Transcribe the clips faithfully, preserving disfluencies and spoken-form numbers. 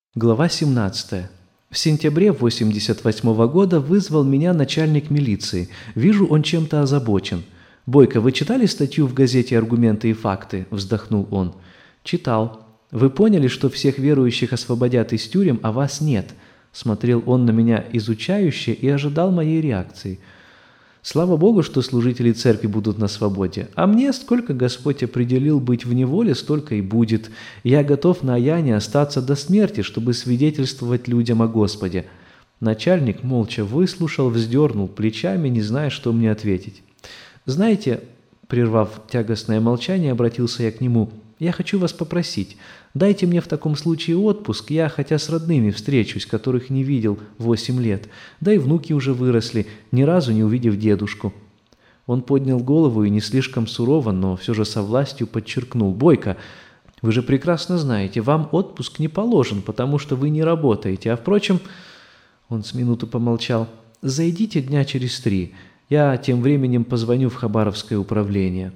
Глава семнадцатая. В сентябре восемьдесят восьмого года вызвал меня начальник милиции. Вижу, он чем-то озабочен. «Бойко, вы читали статью в газете «Аргументы и факты»?» – вздохнул он. «Читал. Вы поняли, что всех верующих освободят из тюрем, а вас нет?» Смотрел он на меня изучающе и ожидал моей реакции. Слава Богу, что служители церкви будут на свободе, а мне сколько Господь определил быть в неволе, столько и будет. Я готов на Аяне остаться до смерти, чтобы свидетельствовать людям о Господе». Начальник молча выслушал, вздернул плечами, не зная, что мне ответить. «Знаете, — прервав тягостное молчание, обратился я к нему, — я хочу вас попросить, дайте мне в таком случае отпуск, я хотя с родными встречусь, которых не видел восемь лет, да и внуки уже выросли, ни разу не увидев дедушку». Он поднял голову и не слишком сурово, но все же со властью подчеркнул: «Бойко, вы же прекрасно знаете, вам отпуск не положен, потому что вы не работаете, а впрочем...» Он с минуту помолчал. «Зайдите дня через три, я тем временем позвоню в Хабаровское управление».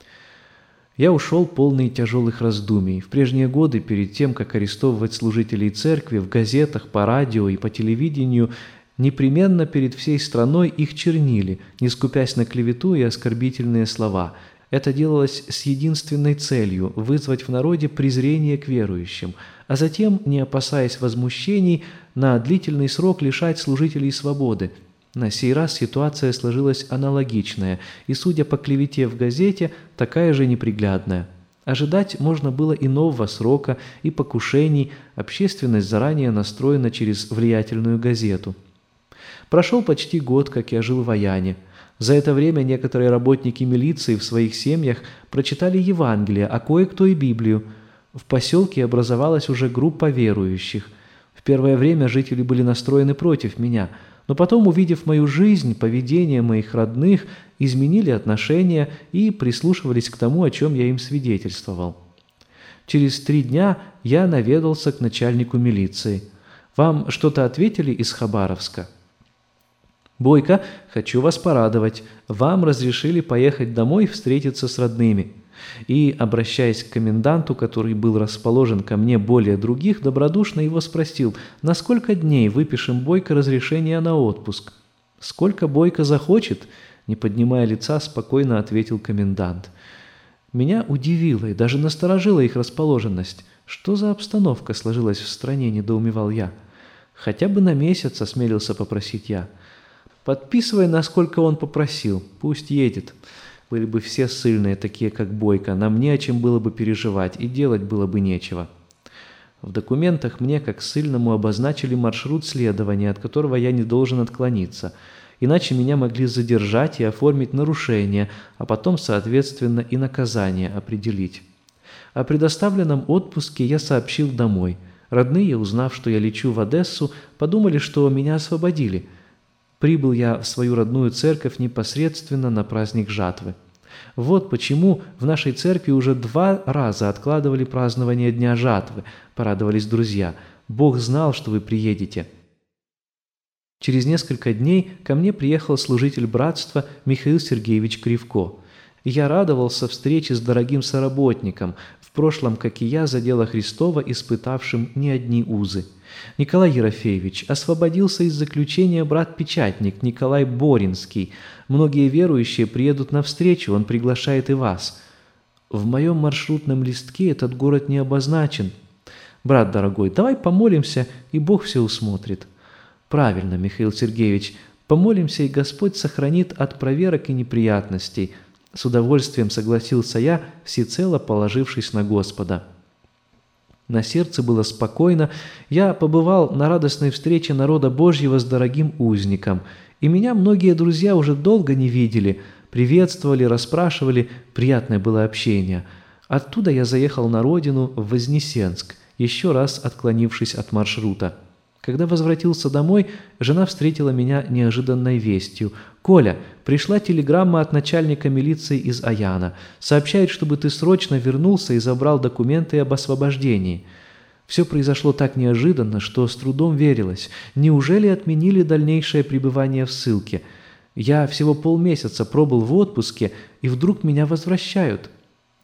Я ушел полный тяжелых раздумий. В прежние годы, перед тем, как арестовывать служителей церкви, в газетах, по радио и по телевидению, непременно перед всей страной их чернили, не скупясь на клевету и оскорбительные слова. Это делалось с единственной целью – вызвать в народе презрение к верующим, а затем, не опасаясь возмущений, на длительный срок лишать служителей свободы. На сей раз ситуация сложилась аналогичная, и, судя по клевете в газете, такая же неприглядная. Ожидать можно было и нового срока, и покушений, общественность заранее настроена через влиятельную газету. Прошел почти год, как я жил в Аяне. За это время некоторые работники милиции в своих семьях прочитали Евангелие, а кое-кто и Библию. В поселке образовалась уже группа верующих. В первое время жители были настроены против меня – но потом, увидев мою жизнь, поведение моих родных, изменили отношения и прислушивались к тому, о чем я им свидетельствовал. Через три дня я наведался к начальнику милиции. «Вам что-то ответили из Хабаровска?» «Бойко, хочу вас порадовать. Вам разрешили поехать домой встретиться с родными». И, обращаясь к коменданту, который был расположен ко мне более других, добродушно его спросил: «На сколько дней выпишем Бойко разрешение на отпуск?» «Сколько Бойко захочет?» — не поднимая лица, спокойно ответил комендант. Меня удивила и даже насторожила их расположенность. Что за обстановка сложилась в стране, недоумевал я. «Хотя бы на месяц», — осмелился попросить я. «Подписывай, насколько он попросил. Пусть едет. Были бы все ссыльные, такие как Бойко, нам не о чем было бы переживать, и делать было бы нечего». В документах мне, как ссыльному, обозначили маршрут следования, от которого я не должен отклониться. Иначе меня могли задержать и оформить нарушение, а потом, соответственно, и наказание определить. О предоставленном отпуске я сообщил домой. Родные, узнав, что я лечу в Одессу, подумали, что меня освободили. Прибыл я в свою родную церковь непосредственно на праздник жатвы. Вот почему в нашей церкви уже два раза откладывали празднование Дня жатвы, порадовались друзья. Бог знал, что вы приедете. Через несколько дней ко мне приехал служитель братства Михаил Сергеевич Кривко. Я радовался встрече с дорогим соработником, в прошлом, как и я, за дело Христово испытавшим не одни узы. Николай Ерофеевич, освободился из заключения брат-печатник Николай Боринский. Многие верующие приедут навстречу, он приглашает и вас. В моем маршрутном листке этот город не обозначен. Брат дорогой, давай помолимся, и Бог все усмотрит. Правильно, Михаил Сергеевич, помолимся, и Господь сохранит от проверок и неприятностей. С удовольствием согласился я, всецело положившись на Господа. На сердце было спокойно, я побывал на радостной встрече народа Божьего с дорогим узником, и меня многие друзья уже долго не видели, приветствовали, расспрашивали, приятное было общение. Оттуда я заехал на родину, в Вознесенск, еще раз отклонившись от маршрута. Когда возвратился домой, жена встретила меня неожиданной вестью. «Коля, пришла телеграмма от начальника милиции из Аяна. Сообщает, чтобы ты срочно вернулся и забрал документы об освобождении». Все произошло так неожиданно, что с трудом верилось. Неужели отменили дальнейшее пребывание в ссылке? Я всего полмесяца пробыл в отпуске, и вдруг меня возвращают.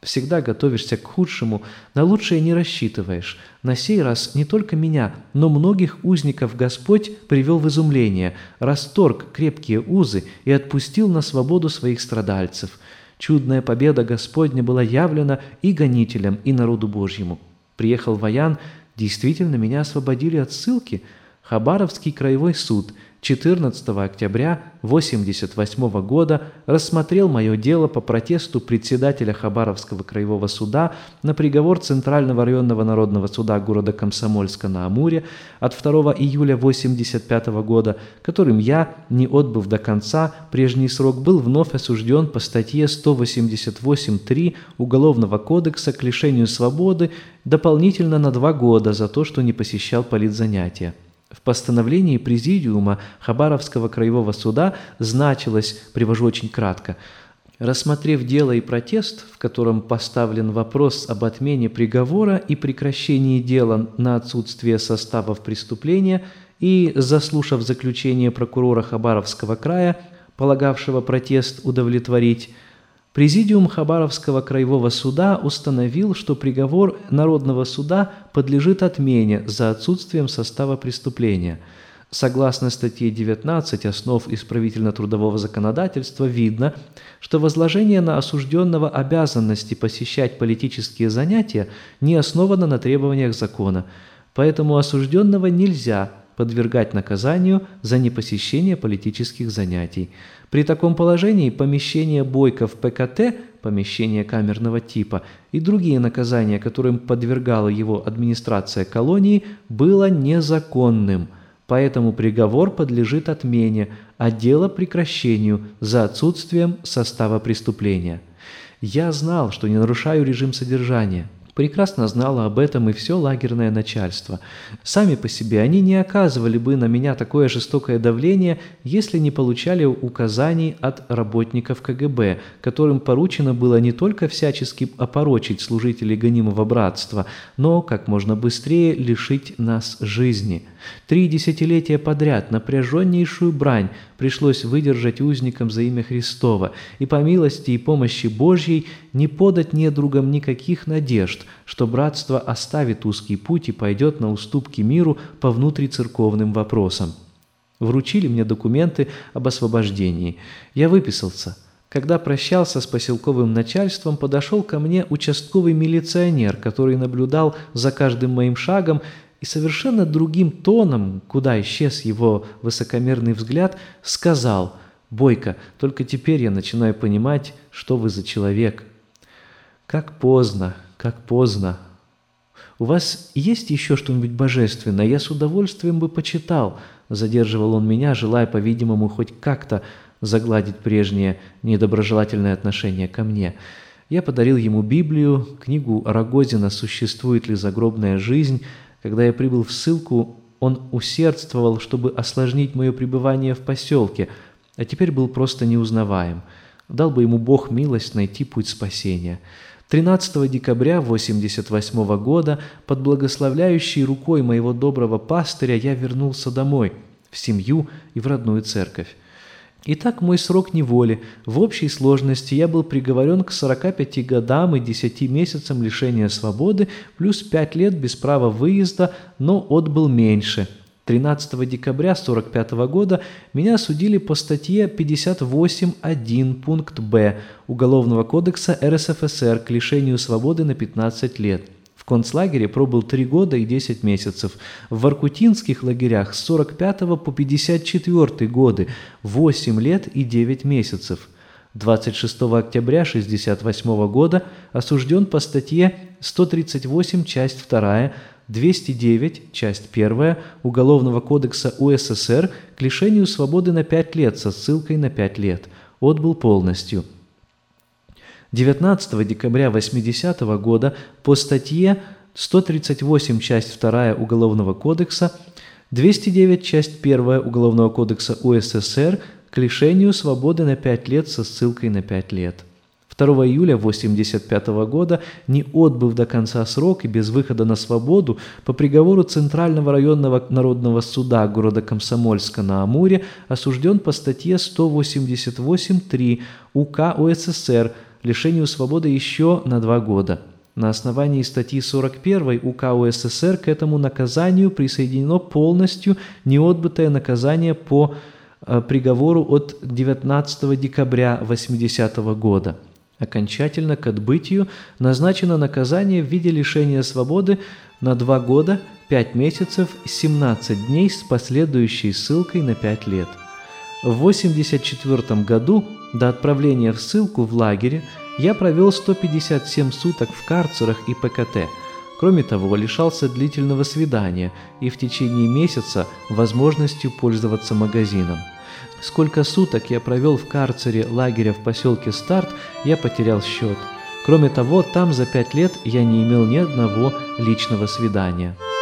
Всегда готовишься к худшему, на лучшее не рассчитываешь. На сей раз не только меня, но многих узников Господь привел в изумление, расторг крепкие узы и отпустил на свободу своих страдальцев. Чудная победа Господня была явлена и гонителям, и народу Божьему. Приехал воян, действительно меня освободили от ссылки. Хабаровский краевой суд четырнадцатого октября восемьдесят восьмого года рассмотрел мое дело по протесту председателя Хабаровского краевого суда на приговор Центрального районного народного суда города Комсомольска-на-Амуре от второго июля восемьдесят пятого года, которым я, не отбыв до конца прежний срок, был вновь осужден по статье сто восемьдесят восемь три Уголовного кодекса к лишению свободы дополнительно на два года за то, что не посещал политзанятия. В постановлении Президиума Хабаровского краевого суда значилось, привожу очень кратко, рассмотрев дело и протест, в котором поставлен вопрос об отмене приговора и прекращении дела на отсутствие составов преступления, и заслушав заключение прокурора Хабаровского края, полагавшего протест удовлетворить, Президиум Хабаровского краевого суда установил, что приговор Народного суда подлежит отмене за отсутствием состава преступления. Согласно статье девятнадцать «Основ исправительно-трудового законодательства» видно, что возложение на осужденного обязанности посещать политические занятия не основано на требованиях закона, поэтому осужденного нельзя подвергать наказанию за непосещение политических занятий. При таком положении помещение Бойко в ПКТ, помещение камерного типа, и другие наказания, которым подвергала его администрация колонии, было незаконным, поэтому приговор подлежит отмене, а дело прекращению за отсутствием состава преступления. Я знал, что не нарушаю режим содержания. Прекрасно знало об этом и все лагерное начальство. Сами по себе они не оказывали бы на меня такое жестокое давление, если не получали указаний от работников КГБ, которым поручено было не только всячески опорочить служителей гонимого братства, но как можно быстрее лишить нас жизни. Три десятилетия подряд напряженнейшую брань пришлось выдержать узникам за имя Христово, и по милости и помощи Божьей не подать недругам никаких надежд, что братство оставит узкий путь и пойдет на уступки миру по внутрицерковным вопросам. Вручили мне документы об освобождении. Я выписался. Когда прощался с поселковым начальством, подошел ко мне участковый милиционер, который наблюдал за каждым моим шагом, и совершенно другим тоном, куда исчез его высокомерный взгляд, сказал: «Бойко, только теперь я начинаю понимать, что вы за человек». «Как поздно, как поздно. У вас есть еще что-нибудь божественное? Я с удовольствием бы почитал». Задерживал он меня, желая, по-видимому, хоть как-то загладить прежнее недоброжелательное отношение ко мне. Я подарил ему Библию, книгу Рогозина «Существует ли загробная жизнь?». Когда я прибыл в ссылку, он усердствовал, чтобы осложнить мое пребывание в поселке, а теперь был просто неузнаваем. Дал бы ему Бог милость найти путь спасения. тринадцатого декабря восемьдесят восьмого года под благословляющей рукой моего доброго пастыря я вернулся домой, в семью и в родную церковь. Итак, мой срок неволи. В общей сложности я был приговорен к сорока пяти годам и десяти месяцам лишения свободы, плюс пять лет без права выезда, но отбыл меньше. тринадцатого декабря сорок пятого года меня осудили по статье пятьдесят восемь один пункт Б Уголовного кодекса эр эс эф эс эр к лишению свободы на пятнадцать лет. В концлагере пробыл три года и десять месяцев. В воркутинских лагерях с сорок пятого по пятьдесят четвёртый годы восемь лет и девять месяцев. двадцать шестого октября шестьдесят восьмого года осужден по статье сто тридцать восемь часть вторая, двести девять часть первая Уголовного кодекса у эс эс эр к лишению свободы на пять лет со ссылкой на пять лет. Отбыл полностью. девятнадцатого декабря восьмидесятого года по статье сто тридцать восемь часть вторая Уголовного кодекса, двести девять часть первая Уголовного кодекса у эс эс эр к лишению свободы на пять лет со ссылкой на пять лет. второго июля восемьдесят пятого года, не отбыв до конца срок и без выхода на свободу, по приговору Центрального районного народного суда города Комсомольска-на-Амуре осужден по статье сто восемьдесят восемь три УК у эс эс эр лишению свободы еще на два года. На основании статьи сорок первой УК УССР к этому наказанию присоединено полностью неотбытое наказание по приговору от девятнадцатого декабря восьмидесятого года. Окончательно к отбытию назначено наказание в виде лишения свободы на два года, пять месяцев, семнадцать дней с последующей ссылкой на пять лет. В восемьдесят четвёртом году, до отправления в ссылку в лагере, я провел сто пятьдесят семь суток в карцерах и ПКТ. Кроме того, лишался длительного свидания и в течение месяца возможностью пользоваться магазином. Сколько суток я провел в карцере лагеря в поселке Старт, я потерял счет. Кроме того, там за пять лет я не имел ни одного личного свидания.